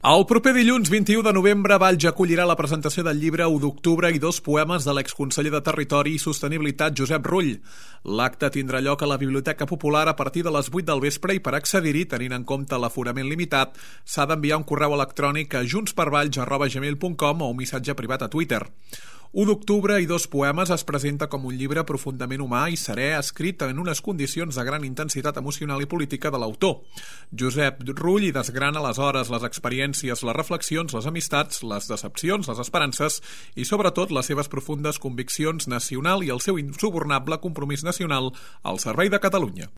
El proper dilluns 21 de novembre, Valls acollirà la presentació del llibre 1 d'octubre i 2 poemes de l'exconseller de Territori i Sostenibilitat Josep Rull. L'acte tindrà lloc a la Biblioteca Popular a partir de les 8 del vespre i per accedir-hi, tenint en compte l'aforament limitat, s'ha d'enviar un correu electrònic a juntspervalls@gmail.com o un missatge privat a Twitter. 1 d'octubre i 2 poemes es presenta com un llibre profundament humà i serè, escrit en unes condicions de gran intensitat emocional i política de l'autor. Josep Rull hi desgrana les hores, les experiències, les reflexions, les amistats, les decepcions, les esperances i, sobretot, les seves profundes conviccions nacional i el seu insubornable compromís nacional al servei de Catalunya.